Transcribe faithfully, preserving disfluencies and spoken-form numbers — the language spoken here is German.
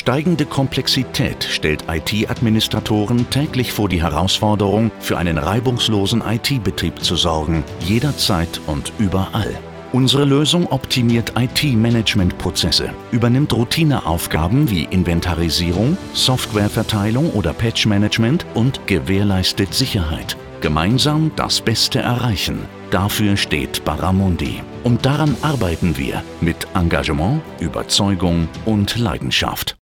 steigende Komplexität stellt I T-Administratoren täglich vor die Herausforderung, für einen reibungslosen I T-Betrieb zu sorgen, jederzeit und überall. Unsere Lösung optimiert I T-Management-Prozesse, übernimmt Routineaufgaben wie Inventarisierung, Softwareverteilung oder Patch-Management und gewährleistet Sicherheit. Gemeinsam das Beste erreichen. Dafür steht Barramundi. Und daran arbeiten wir mit Engagement, Überzeugung und Leidenschaft.